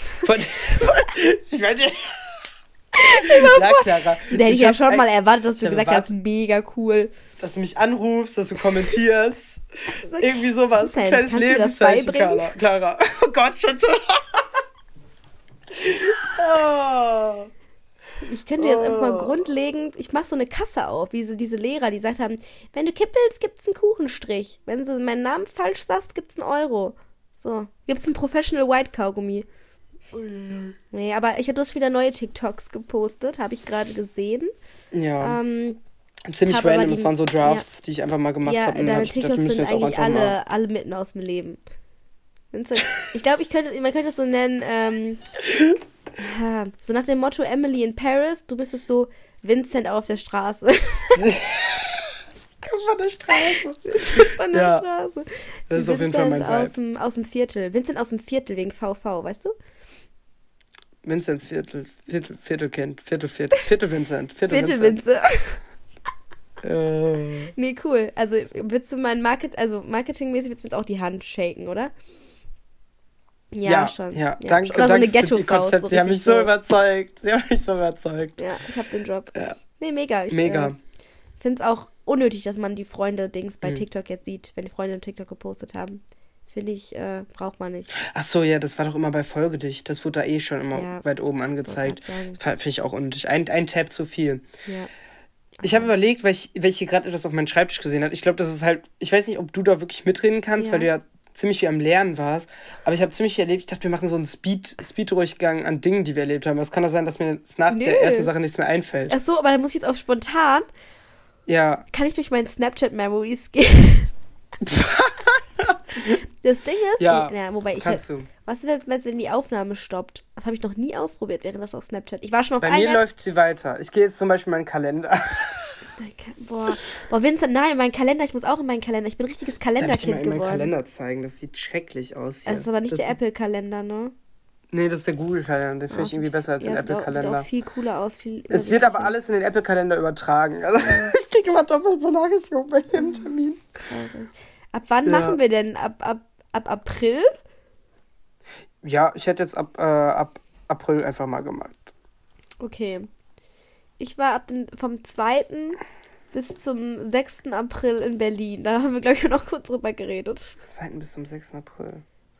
Ich meine, ja, Clara. Da hätte ich ja schon mal erwartet, dass du gesagt hast, mega cool. Dass du mich anrufst, dass du kommentierst. Irgendwie sowas. Ein kleines Lebenszeichen, Clara. Oh Gott, Schätze. Oh. Ich könnte jetzt einfach mal grundlegend, ich mache so eine Kasse auf, wie so diese Lehrer, die gesagt haben, wenn du kippelst, gibt's einen Kuchenstrich. Wenn du meinen Namen falsch sagst, gibt's einen Euro. So, gibt's einen Professional White Kaugummi. Nee, aber du hast wieder neue TikToks gepostet, habe ich gerade gesehen. Ja. Ziemlich random, es waren so Drafts, die ich einfach mal gemacht habe. Ja, deine TikToks sind eigentlich alle mitten aus dem Leben. Ich glaube, man könnte es so nennen, so nach dem Motto Emily in Paris, du bist es so Vincent auf der Straße. Von der Straße. Von der Straße. Das ist auf jeden Fall mein Vibe. Aus dem Viertel. Vincent aus dem Viertel wegen VV, weißt du? Vincents Viertelkind. Viertel Vincent. Viertel Vincent. Nee, cool. Also würdest du marketingmäßig würdest du jetzt auch die Hand shaken, oder? Ja, schon. Ja, ja. Danke, oder so eine danke für die Ghetto-Faust. Konzepte. Sie haben mich so überzeugt. Ja, ich hab den Job. Ja. Nee, mega. Ich finde es auch unnötig, dass man die Freunde-Dings bei TikTok jetzt sieht, wenn die Freunde TikTok gepostet haben. Finde ich, braucht man nicht. Ach so, ja, das war doch immer bei Folge dich. Das wurde da schon immer weit oben angezeigt. Das finde ich auch unnötig. Ein Tab zu viel. Ja. Ich habe überlegt, weil ich hier gerade etwas auf meinem Schreibtisch gesehen habe. Ich glaube, das ist halt, ich weiß nicht, ob du da wirklich mitreden kannst, weil du ja ziemlich viel am Lernen warst. Aber ich habe ziemlich viel erlebt. Ich dachte, wir machen so einen Speed-Durchgang an Dingen, die wir erlebt haben. Es kann doch sein, dass mir jetzt nach der ersten Sache nichts mehr einfällt. Ach so, aber dann muss ich jetzt auf spontan. Ja. Kann ich durch meinen Snapchat-Memories gehen? Das Ding ist, wobei was ist, wenn die Aufnahme stoppt? Das habe ich noch nie ausprobiert, während das auf Snapchat. Ich war schon auf Bei mir läuft sie weiter. Ich gehe jetzt zum Beispiel in meinen Kalender. Boah, Vincent, nein, mein Kalender, ich muss auch in meinen Kalender. Ich bin ein richtiges Kalenderkind geworden. Ich kann dir mal meinen Kalender zeigen, das sieht schrecklich aus hier. Das ist aber nicht der Apple-Kalender, ne? Nee, das ist der Google-Kalender. Den finde ich irgendwie besser als den Apple-Kalender. Sieht auch viel cooler aus. Es wird aber alles in den Apple-Kalender übertragen. Also, ich kriege immer doppelt Benachrichtigungen bei jedem Termin. Ab wann machen wir denn? Ab April? Ja, ich hätte jetzt ab April einfach mal gemacht. Okay. Ich war vom 2. bis zum 6. April in Berlin. Da haben wir, glaube ich, noch kurz drüber geredet. 2. bis zum 6. April.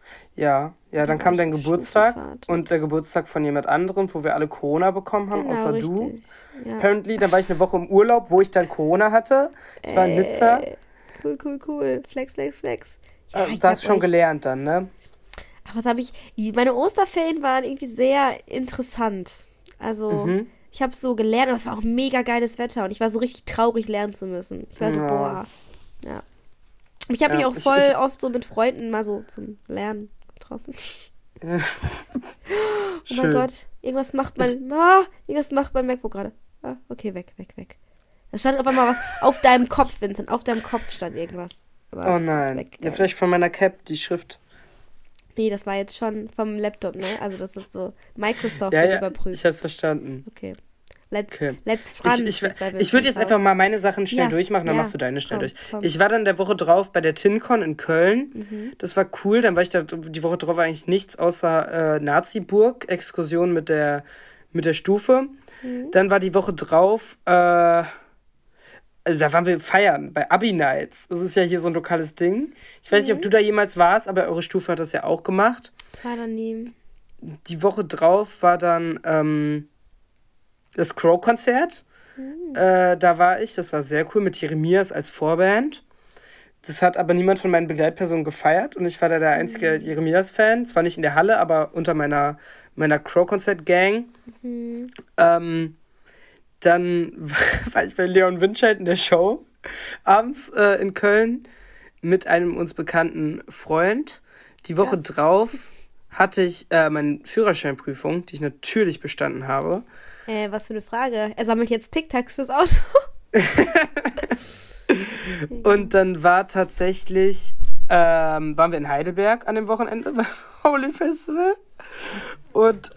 Ja, dann Dann war kam ich dein Geburtstag Schnupfenfahrt. und der Geburtstag von jemand anderem, wo wir alle Corona bekommen haben, Genau, außer du. richtig. Ja. Apparently, dann war ich eine Woche im Urlaub, wo ich dann Corona hatte. Ich war in Nizza. Cool. Flex. Ja, ich Du hast hab schon euch. gelernt dann, ne? Ach, was habe ich? Meine Osterferien waren irgendwie sehr interessant. Also, Mhm. ich habe so gelernt, aber es war auch mega geiles Wetter und ich war so richtig traurig, lernen zu müssen. Ich war so, Ja. boah. Ja. Ich habe mich Ja, auch voll oft so mit Freunden mal so zum Lernen getroffen. Oh mein Schön. Gott, irgendwas macht mein MacBook gerade. Ah, okay, weg. Da stand auf einmal was auf deinem Kopf, Vincent. Auf deinem Kopf stand irgendwas. Aber Oh das ist nein. Ja, weggegangen. vielleicht von meiner Cap, die Schrift. Nee, das war jetzt schon vom Laptop, ne? Also das ist so, Microsoft Ja, wird ich überprüft. hab's verstanden. Okay. Okay. Let's Franz. Ich steht bei würde Vincent jetzt drauf. einfach mal meine Sachen schnell Ja, durchmachen, dann ja, machst du deine schnell durch. komm. Ich war dann der Woche drauf bei der TinCon in Köln. Mhm. Das war cool. Dann war ich da die Woche drauf eigentlich nichts außer Nazi-Burg, Exkursion mit der Stufe. Mhm. Dann war die Woche drauf, also da waren wir feiern bei Abi Nights. Das ist ja hier so ein lokales Ding. Ich weiß nicht, ob du da jemals warst, aber eure Stufe hat das ja auch gemacht. War da nie. Die Woche drauf war dann das Crow-Konzert. Da war ich, das war sehr cool, mit Jeremias als Vorband. Das hat aber niemand von meinen Begleitpersonen gefeiert und ich war da der einzige Jeremias-Fan. Zwar nicht in der Halle, aber unter meiner Crow-Konzert-Gang. Dann war ich bei Leon Winscheid in der Show abends in Köln mit einem uns bekannten Freund. Die Woche Krass. drauf hatte ich meine Führerscheinprüfung, die ich natürlich bestanden habe. Was für eine Frage. Er sammelt jetzt Tic-Tacs fürs Auto. Und dann war tatsächlich, waren wir in Heidelberg an dem Wochenende beim Holy Festival. Und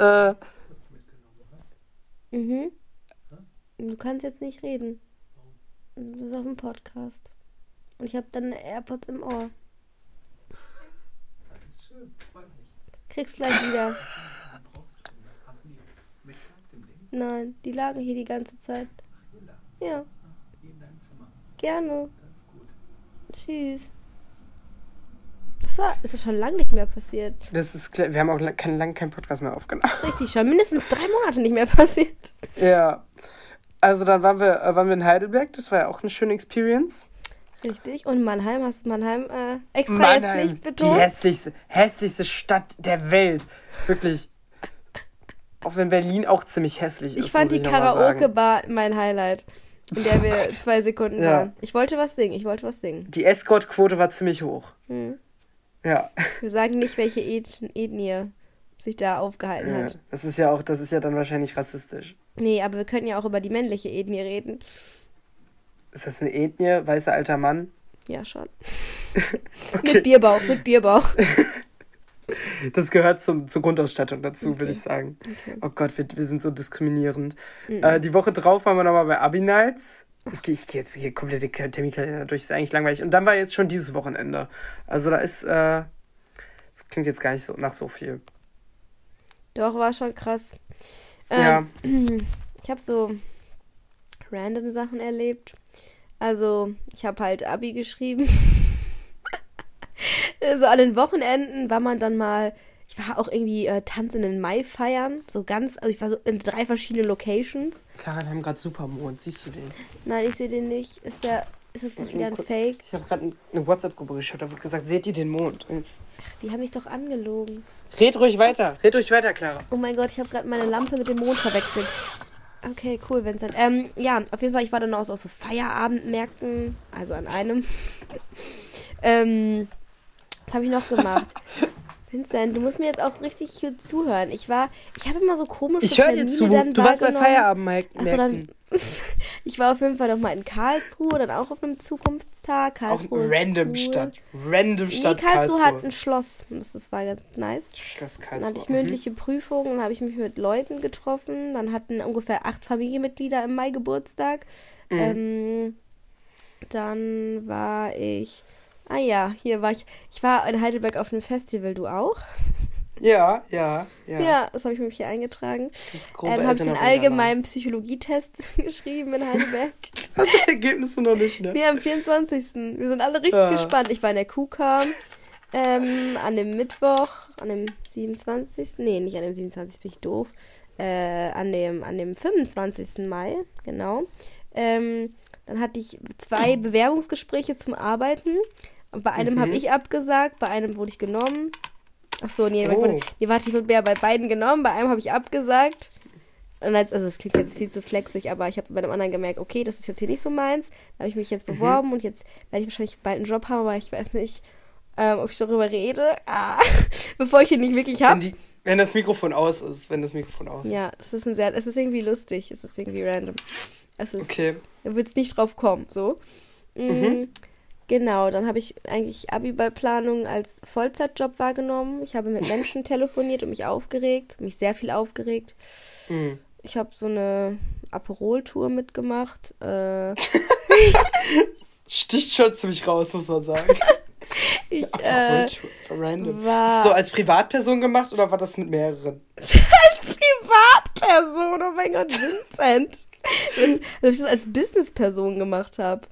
Mhm. Du kannst jetzt nicht reden. Du bist auf dem Podcast. Und ich habe deine AirPods im Ohr. Kriegst gleich wieder. Nein, die lagen hier die ganze Zeit. Ja. Gerne. Tschüss. Das ist schon lange nicht mehr passiert. das ist klar, wir haben auch lange keinen Podcast mehr aufgenommen. Richtig, schon mindestens 3 Monate nicht mehr passiert. Ja. Also dann waren wir in Heidelberg, das war ja auch eine schöne Experience. Richtig. Und Mannheim, hast du Mannheim extra jetzt nicht die betont? hässlichste Stadt der Welt. Wirklich. Auch wenn Berlin auch ziemlich hässlich ist. Ich fand muss die noch mal sagen. Karaoke-Bar mein Highlight, in der wir 2 Sekunden Ja. waren. Ich wollte was singen. Die Escort-Quote war ziemlich hoch. Hm. Ja. Wir sagen nicht, welche Ethnie sich da aufgehalten Ja. hat. Das ist ja dann wahrscheinlich rassistisch. Nee, aber wir können ja auch über die männliche Ethnie reden. Ist das eine Ethnie? Weißer alter Mann? Ja, schon. Okay. Mit Bierbauch. Das gehört zur Grundausstattung dazu, Okay. würde ich sagen. Okay. Oh Gott, wir sind so diskriminierend. Mhm. Die Woche drauf waren wir nochmal bei Abi Nights. Ich gehe jetzt hier komplett den Terminkalender durch, ist eigentlich langweilig. Und dann war jetzt schon dieses Wochenende. Also da ist, das klingt jetzt gar nicht so nach so viel. Doch, war schon krass. Ja. Ich habe so random Sachen erlebt. Also, ich habe halt Abi geschrieben. So an den Wochenenden war man dann mal, ich war auch irgendwie Tanz in den Mai feiern. So ganz, also ich war so in 3 verschiedenen Locations. Clara, wir haben gerade Supermond, siehst du den? Nein, ich sehe den nicht. Ist das nicht wieder ein Fake? Ich habe gerade eine WhatsApp-Gruppe geschaut, da wurde gesagt, seht ihr den Mond? Und jetzt Die haben mich doch angelogen. red ruhig weiter, Clara. Oh mein Gott, ich habe gerade meine Lampe mit dem Mond verwechselt. Okay, cool, Vincent. Ja, auf jeden Fall, ich war dann auch so Feierabendmärkten, also an einem. Was habe ich noch gemacht? Vincent, du musst mir jetzt auch richtig hier zuhören. Ich habe immer so komische Ich höre dir zu, dann du warst bei wahrgenommen. Feierabendmärkten. Achso, dann. Ich war auf jeden Fall noch mal in Karlsruhe, dann auch auf einem Zukunftstag. Auch Karlsruhe ist random cool. Stadt. Nee, Karlsruhe hat ein Schloss. Das war ganz nice. Schloss Dann Karlsruhe. hatte ich mündliche Prüfungen, dann habe ich mich mit Leuten getroffen. Dann hatten ungefähr 8 Familienmitglieder im Mai Geburtstag. Dann war ich. Ah ja, hier war ich. Ich war in Heidelberg auf einem Festival, du auch? Ja. Ja, das habe ich mir hier eingetragen. Grobe Dann habe ich den Erinnerung allgemeinen Psychologietest geschrieben in Heidelberg. daran. Hast du Ergebnisse noch nicht, ne? Nee, am 24. Wir sind alle richtig gespannt. Ich war in der KUKA. An dem Mittwoch, an dem 27. Nee, nicht an dem 27. bin ich doof. An dem 25. Mai, genau. Dann hatte ich 2 Bewerbungsgespräche zum Arbeiten. Und bei einem habe ich abgesagt, bei einem wurde ich genommen. Ach so, nee, ich wurde ja bei beiden genommen, bei einem habe ich abgesagt. Und also es klingt jetzt viel zu flexig, aber ich habe bei dem anderen gemerkt, okay, das ist jetzt hier nicht so meins. Da habe ich mich jetzt beworben und jetzt werde ich wahrscheinlich bald einen Job haben, aber ich weiß nicht, ob ich darüber rede, bevor ich ihn nicht wirklich habe. Wenn das Mikrofon aus ist, Ja, es ist irgendwie lustig, es ist irgendwie random. Okay. Da wird es nicht drauf kommen, so. Genau, dann habe ich eigentlich Abiballplanung als Vollzeitjob wahrgenommen. Ich habe mit Menschen telefoniert und mich sehr viel aufgeregt. Ich habe so eine Aperol-Tour mitgemacht. Sticht schon ziemlich raus, muss man sagen. Random. Hast du so als Privatperson gemacht oder war das mit mehreren? Als Privatperson, oh mein Gott, Vincent. Dass ich das als Businessperson gemacht habe.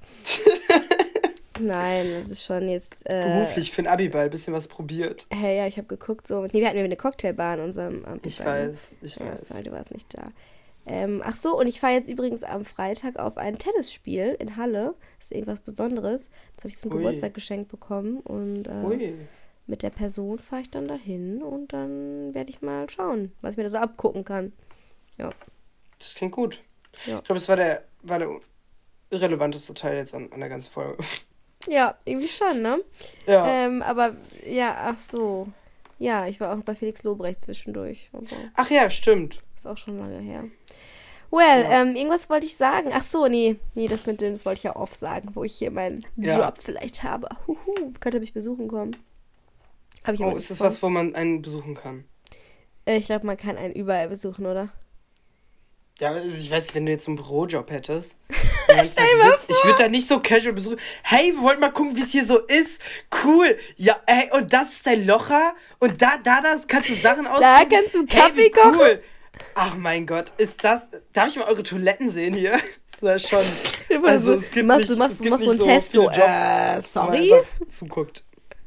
Nein, das ist schon jetzt... beruflich für den Abiball, ein bisschen was probiert. Hey, ja, ich habe geguckt, so... Nee, wir hatten ja eine Cocktailbar in unserem Abiball. Ich weiß. Ja, sorry, du warst nicht da. Ach so, und ich fahre jetzt übrigens am Freitag auf ein Tennisspiel in Halle. Das ist irgendwas Besonderes. Das habe ich zum Geburtstag geschenkt bekommen. Und mit der Person fahre ich dann dahin und dann werde ich mal schauen, was ich mir da so abgucken kann. Ja. Das klingt gut. Ja. Ich glaube, das war der irrelevanteste Teil jetzt an der ganzen Folge. Ja, irgendwie schon, ne? Ja. Aber, ja, ach so. Ja, ich war auch bei Felix Lobrecht zwischendurch. Ach ja, stimmt. Ist auch schon lange her. Well, irgendwas wollte ich sagen. Ach so, nee, das wollte ich ja off sagen, wo ich hier meinen Job vielleicht habe. Könnt ihr mich besuchen kommen? Ist das was, wo man einen besuchen kann? Ich glaube, man kann einen überall besuchen, oder? Ja, ich weiß nicht, wenn du jetzt einen Bürojob hättest. Stell dir mal vor. Ich würde da nicht so casual besuchen. Hey, wir wollten mal gucken, wie es hier so ist. Cool. Ja, hey, und das ist dein Locher. Und da kannst du Sachen aussuchen. Da kannst du Kaffee kochen. Cool. Ach mein Gott, ist das... Darf ich mal eure Toiletten sehen hier? Das ist ja schon... Also, es gibt du machst so einen Test, so, sorry? Zuguckt.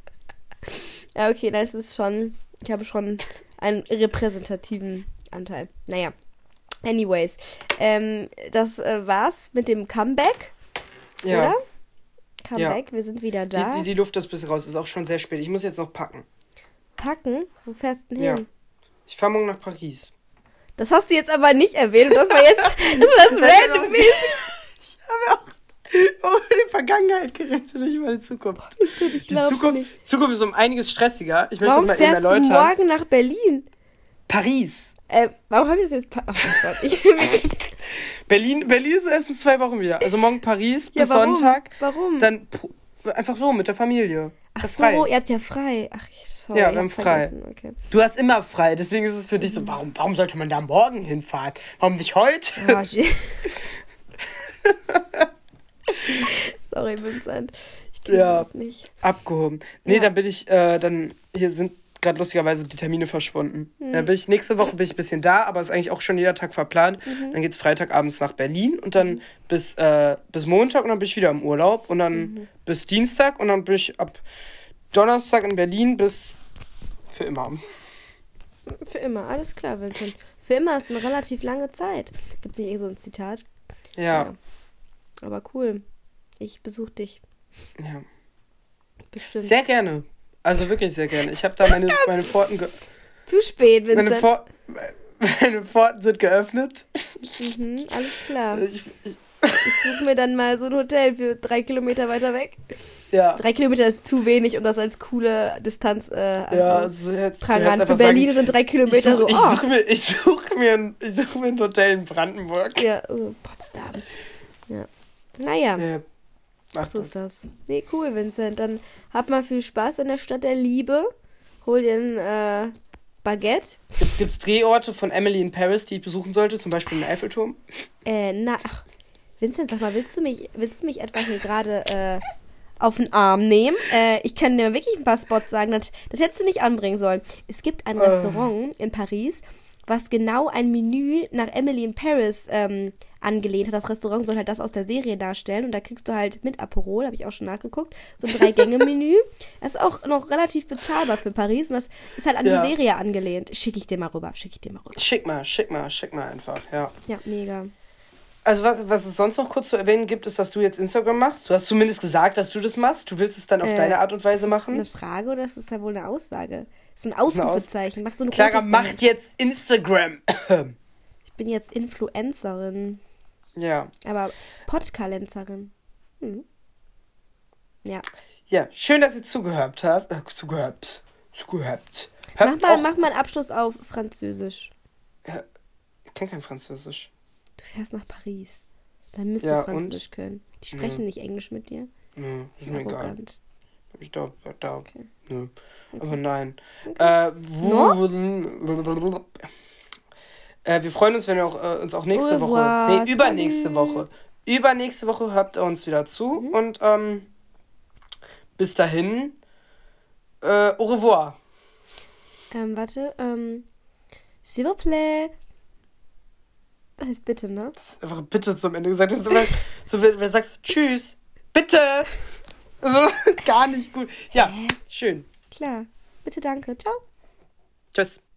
Ja, okay, das ist schon... Ich habe schon einen repräsentativen Anteil. Naja. Anyways, das war's mit dem Comeback, oder? Comeback, wir sind wieder da. Die Luft ist ein bisschen raus, ist auch schon sehr spät. Ich muss jetzt noch packen. Packen? Wo fährst du denn hin? Ja. Ich fahre morgen nach Paris. Das hast du jetzt aber nicht erwähnt und das war das random. Ich habe auch über die Vergangenheit geredet, nicht über die Zukunft. Ich glaub's nicht. Zukunft ist um einiges stressiger. Ich möchte Warum das mal eben erläutern. Fährst du morgen nach Berlin? Paris. Warum habe ich das jetzt... Oh mein Gott, ich will mich... Berlin ist erst in 2 Wochen wieder. Also morgen Paris bis warum? Sonntag. Warum? Dann einfach so mit der Familie. Ach so, ihr habt ja frei. Ach, sorry. Ja, wir haben frei. Okay. Du hast immer frei, deswegen ist es für dich so, warum sollte man da morgen hinfahren? Warum nicht heute? Sorry, Vincent. Ich kenne das nicht. Abgehoben. Nee, dann bin ich, hier sind gerade lustigerweise die Termine verschwunden. Dann nächste Woche bin ich ein bisschen da, aber ist eigentlich auch schon jeder Tag verplant. Dann geht's Freitagabends nach Berlin und dann bis Montag und dann bin ich wieder im Urlaub und dann bis Dienstag und dann bin ich ab Donnerstag in Berlin bis für immer. Für immer, alles klar, Vincent. Für immer ist eine relativ lange Zeit. Gibt's nicht irgend so ein Zitat? Ja. Aber cool. Ich besuche dich. Ja. Bestimmt. Sehr gerne. Also wirklich sehr gerne. Ich habe da meine Pforten... Zu spät, Vincent. Meine Pforten sind geöffnet. Alles klar. Ich suche mir dann mal so ein Hotel für 3 Kilometer weiter weg. Ja. 3 Kilometer ist zu wenig, um das als coole Distanz prangern. Für Berlin sind 3 Kilometer so... Ich suche mir ein Hotel in Brandenburg. Ja, so Potsdam. Ja. Naja. Ja. So ist das. Nee, cool, Vincent. Dann hab mal viel Spaß in der Stadt der Liebe. Hol dir ein Baguette. Gibt's Drehorte von Emily in Paris, die ich besuchen sollte? Zum Beispiel den Eiffelturm? Vincent, sag mal, willst du mich etwa hier gerade auf den Arm nehmen? Ich kann dir wirklich ein paar Spots sagen. Das hättest du nicht anbringen sollen. Es gibt ein Restaurant in Paris, was genau ein Menü nach Emily in Paris angelehnt hat. Das Restaurant soll halt das aus der Serie darstellen und da kriegst du halt mit Aperol, habe ich auch schon nachgeguckt, so ein 3-Gänge-Menü. Das ist auch noch relativ bezahlbar für Paris und das ist halt an die Serie angelehnt. Schicke ich dir mal rüber. Schick mal einfach, ja. Ja, mega. Also was es sonst noch kurz zu erwähnen gibt, ist, dass du jetzt Instagram machst. Du hast zumindest gesagt, dass du das machst. Du willst es dann auf deine Art und Weise machen. Ist das eine Frage oder ist das ja wohl eine Aussage? Das ist ein Ausrufezeichen. Mach so ein Clara rotes macht jetzt Instagram. Ich bin jetzt Influencerin. Ja. Aber Podcalenzerin. Ja. Ja, schön, dass ihr zugehört habt. Zugehört. Mach mal einen Abschluss auf Französisch. Ja, ich kann kein Französisch. Du fährst nach Paris. Dann müsst du Französisch können. Die sprechen nicht Englisch mit dir. Nö, ist mir egal. Ich da. Okay. Nö. Okay. Aber nein. Okay. Wir freuen uns, wenn ihr uns auch nächste Woche. Übernächste Woche hört ihr uns wieder zu. Und bis dahin, au revoir. S'il vous plaît. Das heißt bitte, ne? Das ist einfach bitte zum Ende gesagt. So, wenn du sagst, tschüss, bitte. Also, gar nicht gut. Ja, schön. Klar. Bitte, danke. Ciao. Tschüss.